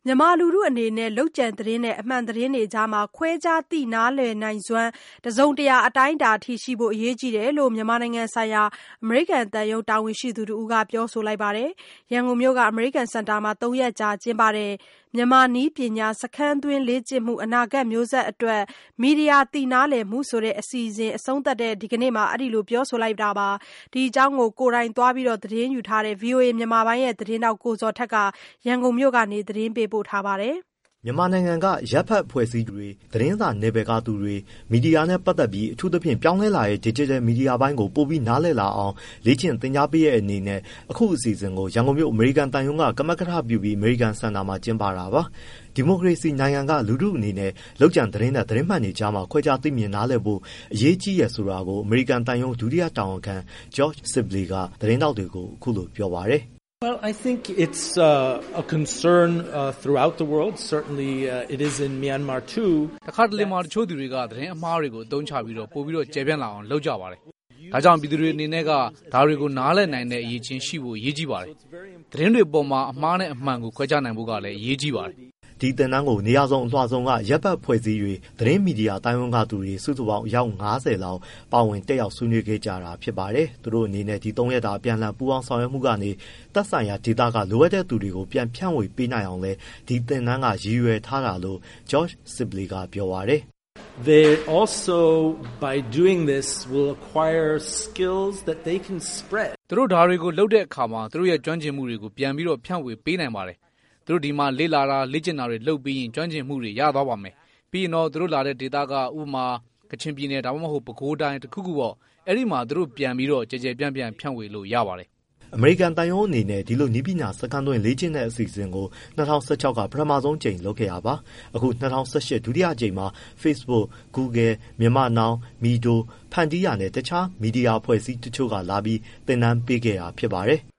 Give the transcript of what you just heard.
မြန်မာလူထုအနေနဲ့လုပ်ကြံသတင်းနဲ့အမှန်သတင်းတွေကြားမှာခွဲခြားသိနားလည်နိုင်စွမ်းတစုံတရာအတိုင်းအတာအထိရှိဖို့အရေးကြီးတယ်လို့မြန်မာနိုင်ငံဆိုင်ရာအမေရိကန်သံရုံးတာဝန်ရှိသူတဦးကပြောဆိုလိုက်ပါတယ်။ရန်ကုန်မြို့ကအမေရိကန်စင်တာမှာ3 ရက်ကြာကျင်းပတဲ့မြန်မာနည်းပညာစခန်းသွင်းလေ့ကျင့်မှုအနာဂတ်မျိုးဆက်အတွက်မီဒီယာသိနားလည်မှုဆိုတဲ့အစီအစဉ်အဆုံးသတ်တဲ့ဒီကနေ့မှာအဲဒီလိုပြောဆိုလိုက်တာပါ။ဒီအကြောင်းကိုကိုယ်တိုင်သွားပြီးသတင်းယူထားတဲ့ VOA မြန်မာပိုင်းရဲ့သတင်းတောက်ကိုဇော်ထက်ကရန်ကုန်မြို့ကနေသတင်းပေးပို့ထားပါတယ်။မြန်မာနိုင်ငံကရပ်ဖက်အဖွဲ့အစည်းတွေသတင်းစာနယ်ပယ်ကသူတွေမီဒီယာနဲ့ပတ်သက်ပြီးအထူးသဖြင့်ပြောင်းလဲလာတဲ့ digital မီဒီယာပိုင်းကိုပိုပြီးနားလည်လာအောင်လေ့ကျင့်သင်ကြားပေးတဲ့အနေနဲ့အခုအစီအစဉ်ကိုရန်ကုန်မြို့အမေရိကန်တန်ယုံကကမကထပြုပြီးအမေရိကန်စင်တာမှာကျင်းပတာပါ။ဒီမိုကရေစီနိုင်ငံကလူထုအနေနဲ့လောက်ကျန်သတင်းနဲ့သတင်းမှန်တွေကြားမှာခွဲခြားသိမြင်နားလည်ဖို့အရေးကြီးရဆိုတာကိုအမေရိကန်တန်ယုံဒုတိယတာဝန်ခံ George Sibley ကသတင်းတောက်တွေကိုအခုလိုပြောပါတယ်။ Well, I think it's a concern throughout the world. Certainly, it is in Myanmar too. တခါတလေမှာတချို့သူတွေကသတင်းအမှားတွေကိုအသုံးချပြီးပို့ပြီးကျေပြန့်လာအောင်လုပ်ကြပါတယ်။ဒါကြောင့်ပြည်သူတွေအနေနဲ့ကဒါတွေကိုနားလည်နိုင်တဲ့အရေးချင်းရှိဖို့အရေးကြီးပါတယ်။သတင်းတွေပေါ်မှာအမှားနဲ့အမှန်ကိုခွဲခြားနိုင်ဖို့ကလည်းအရေးကြီးပါတယ်။ဒီသင်တန်းကိုနေရာစုံအလွှာစုံကရပ်ပတ်ဖွဲ့စည်း၍သတင်းမီဒီယာတိုင်းဝန်ကသူတွေစုစုပေါင်းအယောက်50လောက်ပါဝင်တက်ရောက်ဆွေးနွေးခဲ့ကြတာဖြစ်ပါတယ်။သူတို့အနေနဲ့ဒီ3ရက်တာအပြန်အလှန်ပူးပေါင်းဆောင်ရွက်မှုကနေသက်ဆိုင်ရာဒေသကလိုအပ်တဲ့သူတွေကိုပြန်ဖြန့်ဝေပေးနိုင်အောင်လဲဒီသင်တန်းကရည်ရွယ်ထားတာလို့ George Sibley ကပြောပါတယ်။ They also by doing this will acquire skills that they can spread. သူတို့ဒါတွေကိုလုပ်တဲ့အခါမှာသူတို့ရဲ့ကျွမ်းကျင်မှုတွေကိုပြန်ပြီးဖြန့်ဝေပေးနိုင်ပါတယ်။သူတို့ဒီမှာလေ့လာတာလေ့ကျင့်တာတွေလုပ်ပြီးရင်ကျွမ်းကျင်မှုတွေရသွားပါမယ်။ပြီးရင်တော့သူတို့လာတဲ့ဒေသကဥပမာကချင်ပြည်နယ်ဒါမှမဟုတ်ပဲခူးတိုင်းတခုခုပေါ့အဲ့ဒီမှာသူတို့ပြန်ပြီးကြဲပြန့်ဖြန့်ဝေလို့ရပါတယ်။အမေရိကန်တန်ယုံအနေနဲ့ဒီလိုနည်းပညာစကန်သွင်းလေ့ကျင့်တဲ့အစီအစဉ်ကို2016ကပထမဆုံးကြိမ်လုပ်ခဲ့တာပါ။အခု2018ဒုတိယကြိမ်မှာ Facebook, Google, မြန်မာနောင်, Mido, ဖန်တီးရနဲ့တခြားမီဒီယာအဖွဲ့အစည်းတချို့ကလာပြီးသင်တန်းပေးခဲ့တာဖြစ်ပါတယ်။